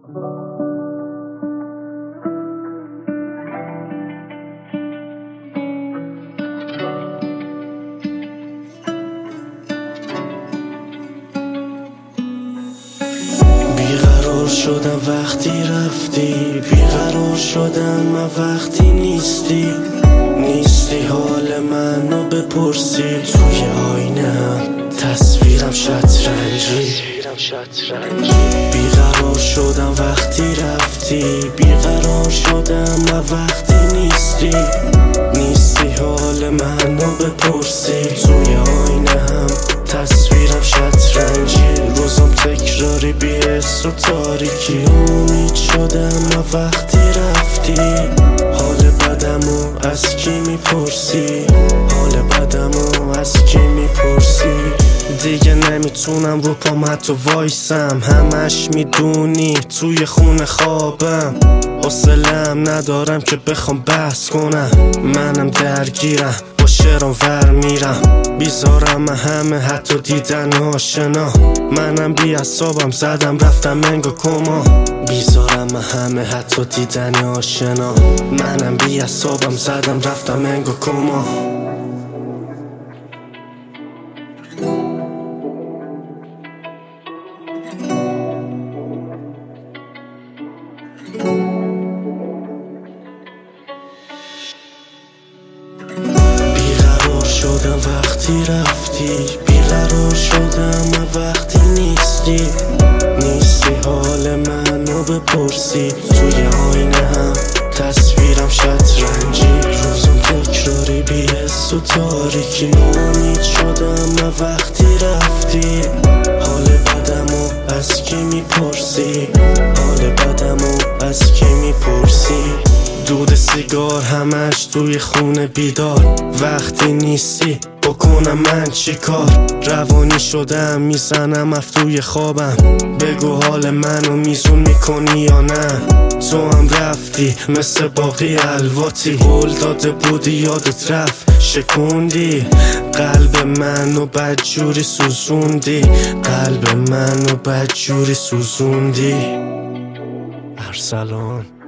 بیقرار شدم وقتی رفتی، بیقرار شدم من وقتی نیستی حال منو بپرسی. توی آینه تصویرم شطرنجی. بیقرار شدم وقتی رفتی، بیقرار شدم من وقتی نیستی حال منو بپرسی. توی آینه هم تصویرم شطرنجی، روزم تکراری بی‌حس و تاریکی. امید شدم من وقتی رفتی، حال بدمو از کی میپرسی؟ حال بدمو از کی میپرسی؟ دیگه نمیتونم رو پام حتی وایسم، همش میدونی توی خونه خوابم. حوصله‌ام ندارم که بخوام بحث کنم، منم درگیرم با شعرام ور میرم. بیزارم همه حتی دیدن آشنا، منم بی اعصابم زدم رفتم انگار کما. بیزارم همه حتی دیدن آشنا، منم بی اعصابم زدم رفتم انگار کما. بیقرار شدم وقتی رفتی، بیقرار شدم من وقتی نیستی حال منو بپرسی. توی آینه هم تصویرم شطرنجی، روزم تکراری بی‌حس و تاریکی. امید شدم من وقتی رفتی، حال بدمو از کی میپرسی؟ حال بدمو از کی میپرسی؟ دود سیگار همش توی خونه بیدار، وقتی نیستی بکنم من چی کار؟ روانی شدم میزنم توی خوابم، بگو حال منو میزون میکنی یا نه؟ تو هم رفتی مثل باقی الواتی، قول داده بودی یادت رفت شکوندی قلب منو بدجوری سوزوندی، قلب منو بدجوری سوزوندی. ارسلان.